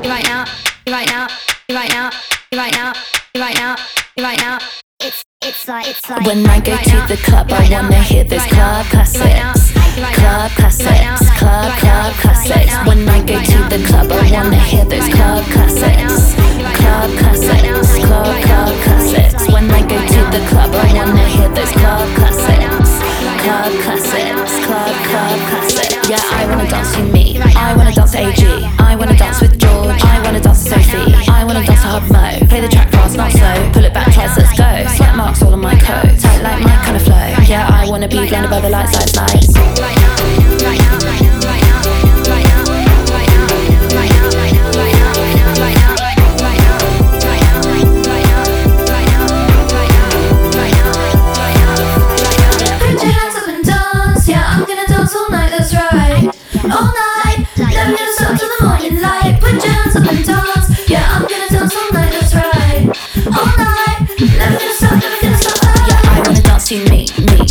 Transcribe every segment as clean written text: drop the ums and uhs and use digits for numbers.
right now, you right now, you right now, you right now, you right now, you right now. It's like when I go to the club, I wanna hear those club classics. Club classics, club classics. When I go to the club, I wanna hear those club classics. Club classics, club classics. When I go to the club, I wanna hear those club classics. Club classics, club classics. Yeah, I wanna dance to me. I wanna dance to AG. I wanna dance with George. I wanna dance to Sophie. I wanna dance to Hub Mo. Play the track fast, not slow. Pull it back twice, let's go. Sweat marks all on my coat. Tight like my kind of flow. Yeah, I wanna be blinded by the lights, lights, lights. right now, right now, right now, right now, right now, right now, right now, right now, right now, right now, right now, right now, right now, right now, right now, right now, right now. Put your hands up and dance, yeah, I'm gonna dance all night, that's right. All night, never gonna stop till the morning light. Put your hands up and dance, yeah, I'm gonna dance all night, that's right. All night, never gonna stop, never gonna stop. Yeah, I wanna dance to me.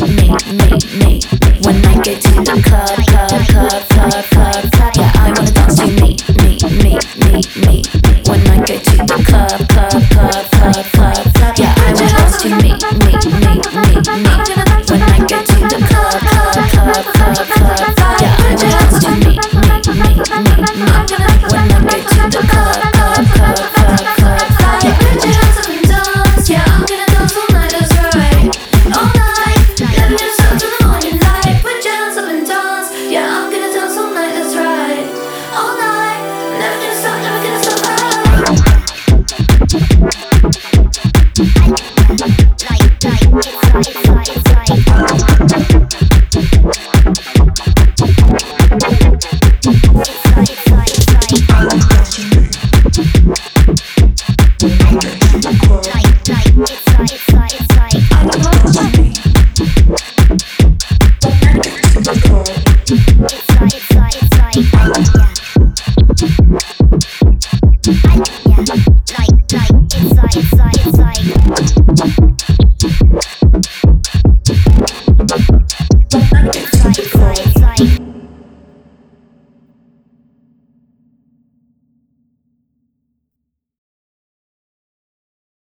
When I get to the club. Yeah, I wanna dance to me. When I get to the club. Yeah, I wanna dance to me. When I get to the club. Yeah, I wanna dance to me. When I get to the club. Yeah, put your hands up and dance, yeah, I'm gonna dance all night, that's right. All night, never gonna stop till the morning light. Put your hands up and dance, yeah, I'm gonna dance all night, that's right. All night, never gonna stop, never gonna stop. It's like